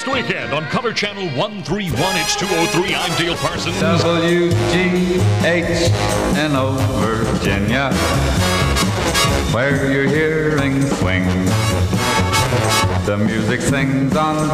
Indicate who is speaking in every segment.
Speaker 1: Past Weekend on Color Channel 131. It's 203. I'm Dale Parsons.
Speaker 2: WGHNO, Virginia, where your hearing swings. The music sings on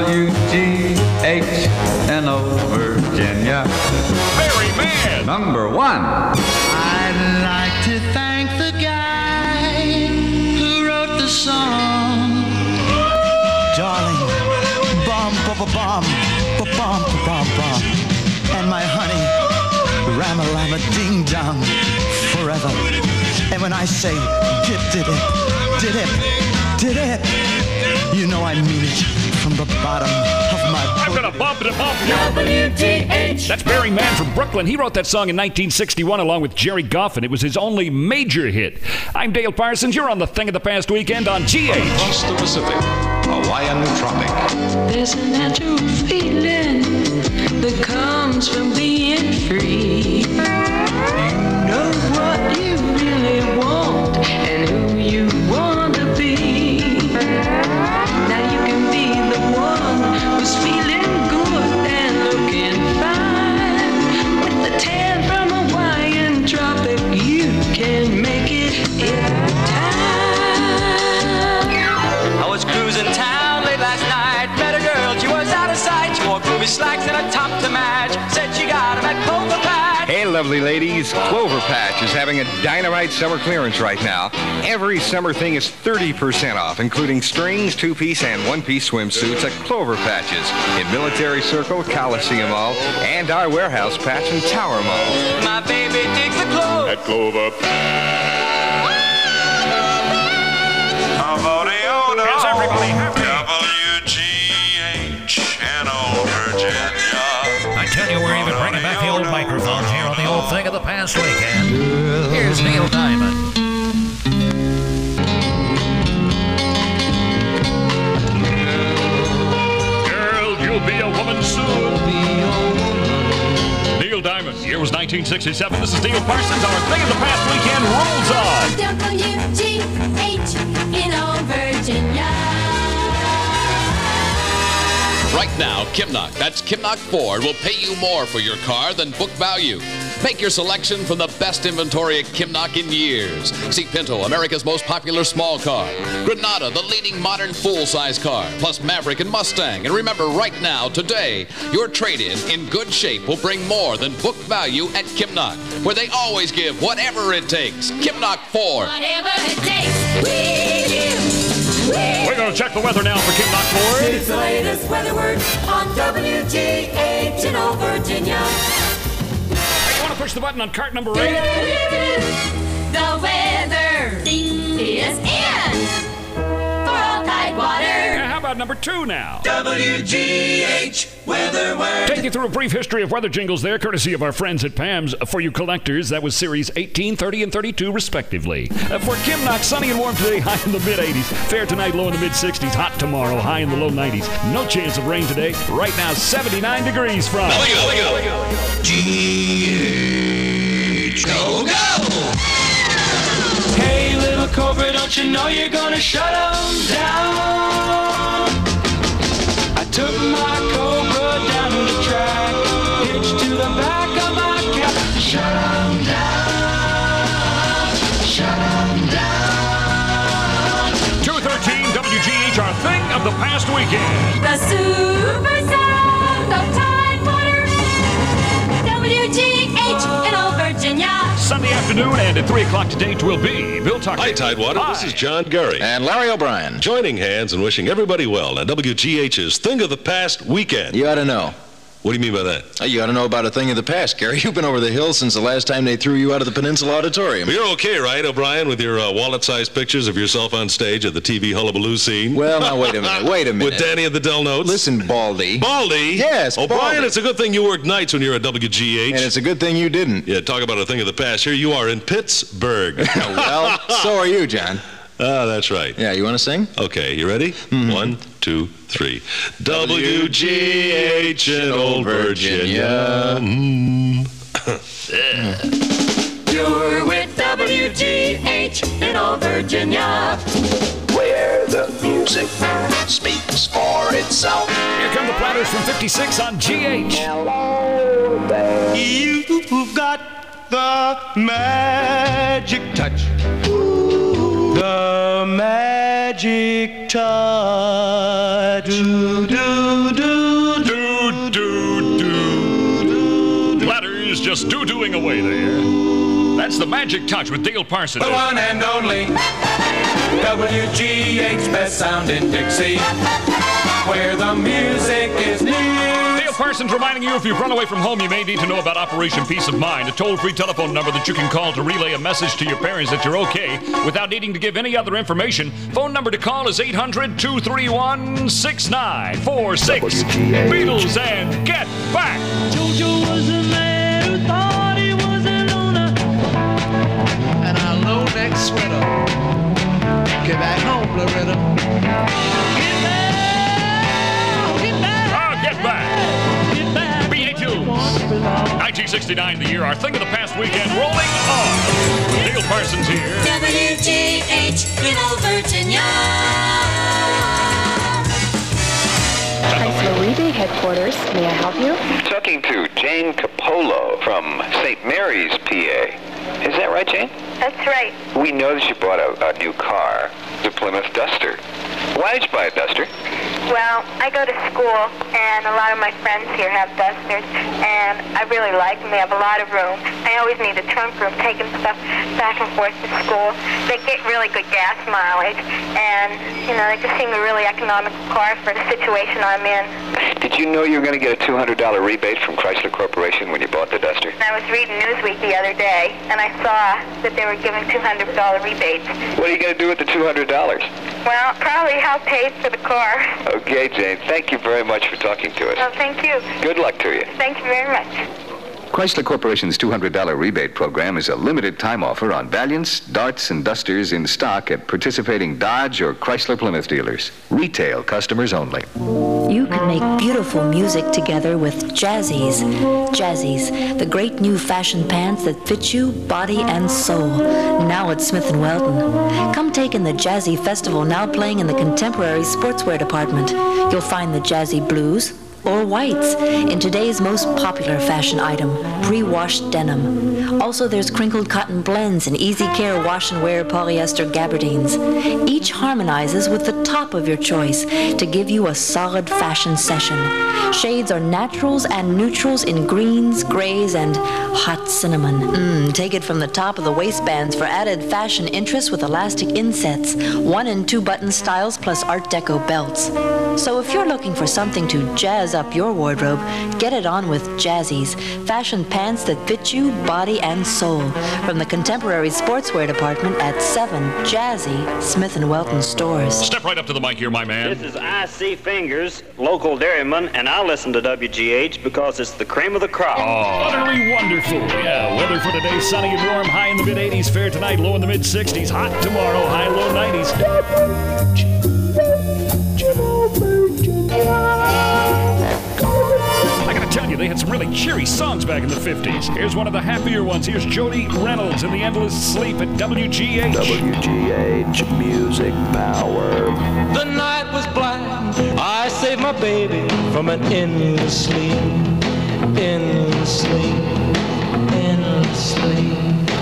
Speaker 2: WGHNO, Virginia.
Speaker 1: Barry Mann.
Speaker 2: Number one.
Speaker 3: I'd like to thank the guy who wrote the song. Darling, bum, bum, bum, bum, bum, bum, bum. And my honey, ram-a-lam-a ding-dong, forever. And when I say dip-dip-dip, dip-dip, you know I mean it from the bottom of my
Speaker 1: I'm gonna bump it up.
Speaker 4: WGH.
Speaker 1: That's Barry Mann from Brooklyn. He wrote that song in 1961 along with Jerry Goffin. It was his only major hit. I'm Dale Parsons. You're on the Thing of the Past Weekend on GH.
Speaker 5: Across the Pacific, Hawaiian tropic.
Speaker 4: There's a natural feeling that comes from being free. You know what you really want and who you want to be. Now you can be the one who's feeling good and looking fine. With the tan from Hawaiian tropic, you can make it every time.
Speaker 6: I was cruising town late last night. Met a girl, she was out of sight. She wore groovy slacks and a top to match. Said she got 'em at Clover Patch.
Speaker 7: Hey, lovely ladies, Clover Patch is having a dynamite summer clearance right now. Every summer thing is 30% off, including strings, two-piece, and one-piece swimsuits at Clover Patches in Military Circle, Coliseum Mall, and our warehouse patch in Tower Mall.
Speaker 6: My baby digs the clothes.
Speaker 1: At Clover Is everybody happy?
Speaker 8: WGHNO, Virginia.
Speaker 9: I tell you, we're even bringing back the old microphones here on the old Thing of the Past Weekend. Here's Neil Diamond.
Speaker 1: Girl, you'll be a woman soon. Neil Diamond. Year was 1967. This is Dale Parsons. Our Thing of the Past Weekend rolls on.
Speaker 10: WGHNO, Virginia.
Speaker 11: Right now, Kimnock, that's Kimnock Ford, will pay you more for your car than book value. Make your selection from the best inventory at Kimnock in years. See Pinto, America's most popular small car. Granada, the leading modern full-size car. Plus Maverick and Mustang. And remember, right now, today, your trade-in in good shape will bring more than book value at Kimnock, where they always give whatever it takes. Kimnock Ford.
Speaker 10: Whatever it takes, we give.
Speaker 1: We're going to check the weather now for Kimnock Ford.
Speaker 10: It's the latest weather word on WGHNO, Virginia.
Speaker 1: Hey, you want to push the button on cart number 8?
Speaker 10: The weather is in for all Tidewater.
Speaker 1: Yeah, how about number 2 now?
Speaker 3: WGH Weather Word.
Speaker 1: Take you through a brief history of weather jingles there, courtesy of our friends at Pam's. For you collectors, that was series 18, 30, and 32, respectively. For Kimnock, sunny and warm today, high in the mid-80s. Fair tonight, low in the mid-60s. Hot tomorrow, high in the low 90s. No chance of rain today. Right now, 79 degrees from...
Speaker 3: GH. Go, go!
Speaker 6: Hey, little Cobra, don't you know you're gonna shut 'em down? I took my Cobra down the track, hitched to the back of my cab. Shut 'em down, shut 'em down.
Speaker 1: 213 WGH, our Thing of the Past Weekend.
Speaker 10: The super sound of Tidewater. WGHNO, Virginia.
Speaker 1: Sunday afternoon, and at 3 o'clock today, will be Bill Tucker.
Speaker 5: Hi, Tidewater.
Speaker 1: Hi.
Speaker 5: This is John Gurry.
Speaker 12: And Larry O'Brien.
Speaker 5: Joining hands and wishing everybody well on WGH's Thing of the Past Weekend.
Speaker 12: You ought to know.
Speaker 5: What do you mean by that?
Speaker 12: You ought to know about a thing of the past, Gary. You've been over the hill since the last time they threw you out of the Peninsula Auditorium.
Speaker 5: Well, you're okay, right, O'Brien, with your wallet-sized pictures of yourself on stage at the TV hullabaloo scene?
Speaker 12: Well, now, wait a minute.
Speaker 5: With Danny and the Del Notes?
Speaker 12: Listen, Baldy.
Speaker 5: Baldy?
Speaker 12: Yes,
Speaker 5: O'Brien,
Speaker 12: Baldy.
Speaker 5: it's a good thing you work nights when you're at WGH.
Speaker 12: And it's a good thing you didn't.
Speaker 5: Yeah, talk about a thing of the past. Here you are in Pittsburgh.
Speaker 12: Well, so are you, John.
Speaker 5: Ah, that's right.
Speaker 12: Yeah, you want to sing?
Speaker 5: Okay, you ready? 1, 2, 3. WGH in Old Virginia.
Speaker 4: You're with WGH in Old Virginia,
Speaker 13: where the music speaks for itself.
Speaker 4: Here
Speaker 1: Brothers from 56 on GH.
Speaker 3: You've got the magic touch. The magic touch. Do, do, do, do, do, do.
Speaker 1: Ladders just doo-dooing away there. That's the magic touch with Dale Parsons.
Speaker 6: The one and only WGH, best sound in Dixie, where the music is new.
Speaker 1: Dale Parsons reminding you, if you've run away from home, you may need to know about Operation Peace of Mind, a toll-free telephone number that you can call to relay a message to your parents that you're okay without needing to give any other information. Phone number to call is 800-231-6946. Beatles and Get Back.
Speaker 3: Jojo was a man who thought he was a loner, and a low-neck sweater. Get back home, Loretta. Get back.
Speaker 1: Get back. BA2. 1969, the year, our thing of the past weekend, rolling on. Dale Parsons here.
Speaker 10: WGH in Old Virginia.
Speaker 13: Chrysler Rebate Headquarters. May I help you?
Speaker 7: Talking to Jane Capolo from St. Mary's, PA. Is that right, Jane?
Speaker 13: That's right.
Speaker 7: We know that you bought a new car, the Plymouth Duster. Why did you buy a Duster?
Speaker 13: Well, I go to school, and a lot of my friends here have Dusters, and I really like them. They have a lot of room. I always need a trunk room, taking stuff back and forth to school. They get really good gas mileage, and, you know, they just seem a really economical car for the situation I'm in.
Speaker 7: Did you know you were going to get a $200 rebate from Chrysler Corporation when you bought the Duster?
Speaker 13: I was reading Newsweek the other day, and I saw that they were giving $200 rebates.
Speaker 7: What are you going to do with the $200?
Speaker 13: Well, probably help pay for the car.
Speaker 7: Okay, Jane, thank you very much for talking to us.
Speaker 13: Oh, thank you.
Speaker 7: Good luck to you.
Speaker 13: Thank you very much.
Speaker 7: Chrysler Corporation's $200 rebate program is a limited time offer on Valiants, Darts, and Dusters in stock at participating Dodge or Chrysler Plymouth dealers. Retail customers only.
Speaker 14: You can make beautiful music together with Jazzies. Jazzies, the great new fashion pants that fit you, body, and soul. Now at Smith & Welton. Come take in the Jazzy Festival, now playing in the contemporary sportswear department. You'll find the Jazzy Blues or whites in today's most popular fashion item, pre-washed denim. Also, there's crinkled cotton blends and easy care wash and wear polyester gabardines. Each harmonizes with the top of your choice to give you a solid fashion session. Shades are naturals and neutrals in greens, grays, and hot cinnamon. Take it from the top of the waistbands for added fashion interest with elastic insets, 1 and 2 button styles plus Art Deco belts. So if you're looking for something to jazz up your wardrobe, get it on with Jazzies, fashion pants that fit you, body, and soul. From the contemporary sportswear department at 7 Jazzy Smith & Welton stores.
Speaker 1: Step right up to the mic here, my man.
Speaker 15: This is I.C. Fingers, local dairyman, and I listen to WGH because it's the cream of the crop.
Speaker 1: Oh, utterly wonderful. Yeah, weather for today, sunny and warm, high in the mid-80s, fair tonight, low in the mid-60s, hot tomorrow, high, low 90s. I gotta tell you, they had some really cheery songs back in the 50s. Here's one of the happier ones. Here's Jody Reynolds in The Endless Sleep at WGH.
Speaker 16: WGH Music Power.
Speaker 6: The night was black. I saved my baby from an endless sleep. Endless sleep. Endless sleep.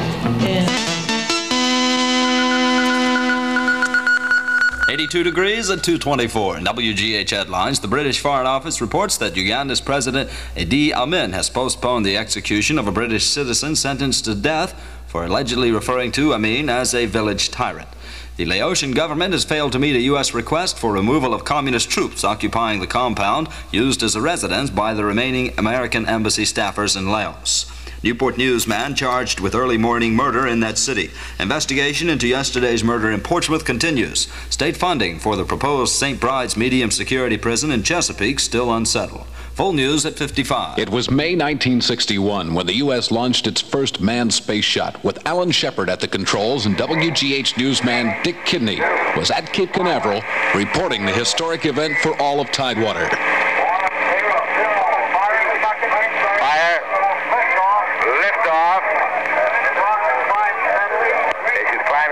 Speaker 17: 82 degrees at 2:24. In WGH headlines, the British Foreign Office reports that Uganda's President Idi Amin has postponed the execution of a British citizen sentenced to death for allegedly referring to Amin as a village tyrant. The Laotian government has failed to meet a U.S. request for removal of communist troops occupying the compound used as a residence by the remaining American embassy staffers in Laos. Newport News man charged with early morning murder in that city. Investigation into yesterday's murder in Portsmouth continues. State funding for the proposed St. Bride's medium security prison in Chesapeake still unsettled. Full news at 55.
Speaker 18: It was May 1961 when the U.S. launched its first manned space shot, with Alan Shepard at the controls, and WGH newsman Dick Kidney was at Cape Canaveral reporting the historic event for all of Tidewater.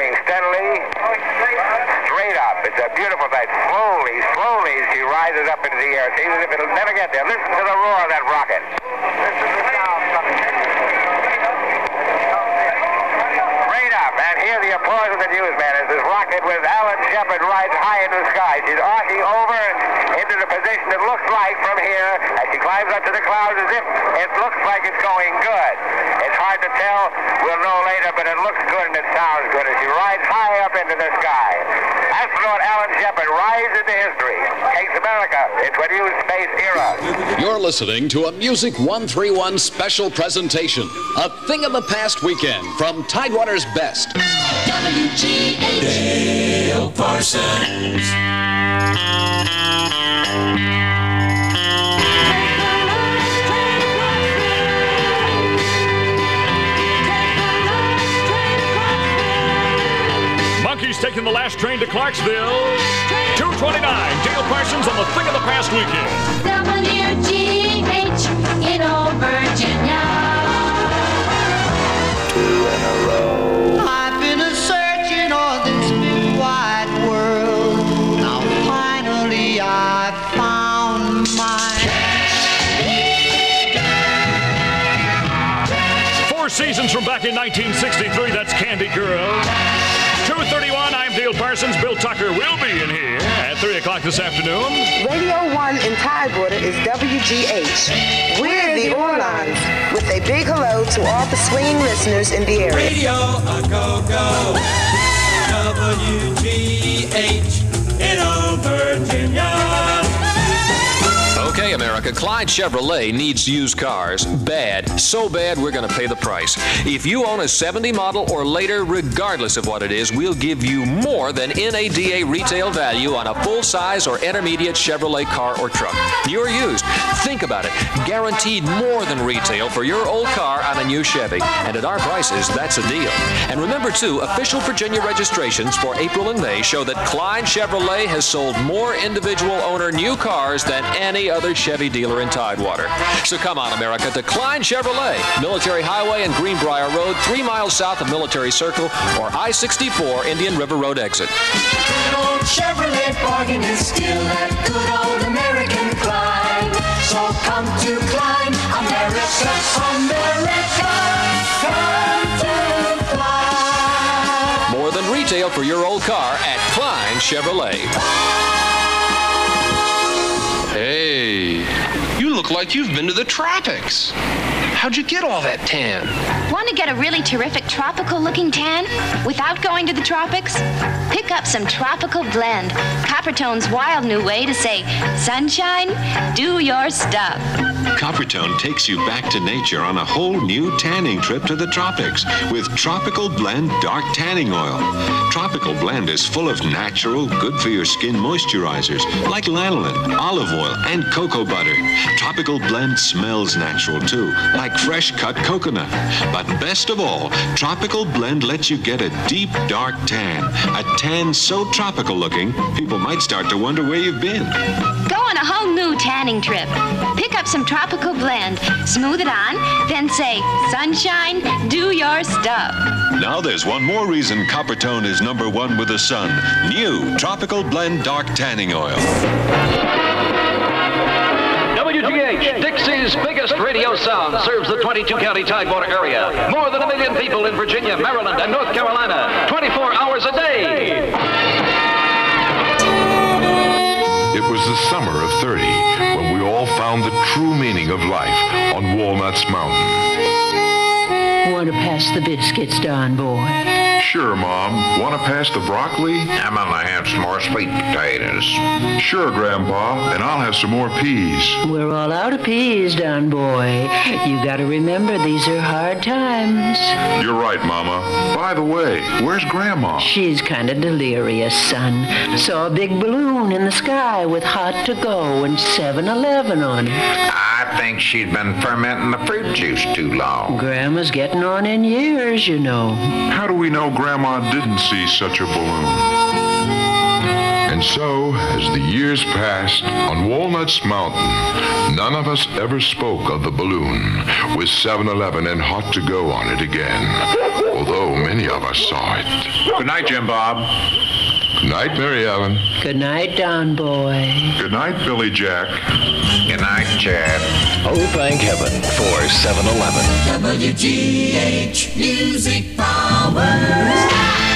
Speaker 7: Beautiful sight. Slowly, she rises up into
Speaker 19: the air. It seems as if it'll never get there. Listen to the roar of that rocket. Straight up, and hear the applause of the newsman as this rocket with Alan Shepard rides high in the sky. She's arcing over and into the position it looks like from here as she climbs up to the clouds as if it looks like it's going good. It's hard to tell. We'll know later, but it looks good and it sounds good as she rides high up into the sky. Astronaut Alan Shepard rides into history, takes America into a new space era.
Speaker 11: You're listening to a Music 131 special presentation, a thing of the past weekend from Tidewater's Best.
Speaker 10: WGH Dale Parsons.
Speaker 1: Monkeys taking the last train to Clarksville. 2:29. Dale Parsons on the thing of the past weekend.
Speaker 10: WGH in old Virginia.
Speaker 16: 2 in a row.
Speaker 3: I've been a-searching all this big wide world. Now finally I found mine.
Speaker 1: 4 seasons from back in 1963, that's Candy Girl. 2:31, I'm Dale Parsons. Bill Tucker will be in here at 3 o'clock this afternoon.
Speaker 20: Radio 1 in Tidewater is WGH. We're the Orlons, with a big hello to all the swinging listeners in the area.
Speaker 10: Radio a go-go. WGH in old Virginia.
Speaker 21: Okay, America, Clyde Chevrolet needs used cars bad, so bad we're going to pay the price. If you own a 70 model or later, regardless of what it is, we'll give you more than NADA retail value on a full-size or intermediate Chevrolet car or truck. New or used, think about it. Guaranteed more than retail for your old car on a new Chevy. And at our prices, that's a deal. And remember, too, official Virginia registrations for April and May show that Clyde Chevrolet has sold more individual owner new cars than any other Chevy dealer in Tidewater. So come on, America, to Klein Chevrolet, Military Highway and Greenbrier Road, 3 miles south of Military Circle, or I-64 Indian River Road exit.
Speaker 10: Good old Chevrolet bargain is still that good old American Klein. So come to Klein, America, America, come to Klein.
Speaker 21: More than retail for your old car at Klein Chevrolet.
Speaker 22: Hey, you look like you've been to the tropics. How'd you get all that tan?
Speaker 23: Want to get a really terrific tropical-looking tan without going to the tropics? Pick up some Tropical Blend, Coppertone's wild new way to say, sunshine, do your stuff.
Speaker 24: Coppertone takes you back to nature on a whole new tanning trip to the tropics with Tropical Blend Dark Tanning Oil. Tropical Blend is full of natural, good-for-your-skin moisturizers like lanolin, olive oil, and cocoa butter. Tropical Blend smells natural, too, like fresh-cut coconut. But best of all, Tropical Blend lets you get a deep, dark tan. A tan so tropical-looking, people might start to wonder where you've been.
Speaker 23: Go on a whole new tanning trip. Pick up some Tropical Blend, smooth it on, then say, sunshine, do your stuff.
Speaker 24: Now there's one more reason Coppertone is #1 with the sun. New Tropical Blend Dark Tanning Oil.
Speaker 25: WGH, Dixie's biggest radio sound, serves the 22-county Tidewater area. More than 1 million people in Virginia, Maryland, and North Carolina, 24 hours a day.
Speaker 26: It was the summer of '30 when we all found the true meaning of life on Walnuts Mountain.
Speaker 27: Want to pass the biscuits, Don boy?
Speaker 26: Sure, Mom. Want to pass the broccoli?
Speaker 28: I'm gonna have some more sweet potatoes.
Speaker 26: Sure, Grandpa. And I'll have some more peas.
Speaker 27: We're all out of peas, Don boy. You gotta remember, these are hard times.
Speaker 26: You're right, Mama. By the way, where's Grandma?
Speaker 27: She's kind of delirious, son. Saw a big balloon in the sky with hot to go and 7-Eleven on it.
Speaker 28: I think she's been fermenting the fruit juice too long.
Speaker 27: Grandma's getting on in years, you know.
Speaker 26: How do we know Grandma didn't see such a balloon? And so, as the years passed, on Walnuts Mountain, none of us ever spoke of the balloon with 7-Eleven and hot to go on it again, although many of us saw it.
Speaker 28: Good night, Jim Bob.
Speaker 26: Good night, Mary Ellen.
Speaker 27: Good night, Don Boy.
Speaker 26: Good night, Billy Jack.
Speaker 28: Good night, Chad.
Speaker 21: Oh, thank heaven for 7-Eleven.
Speaker 10: WGH Music Powers.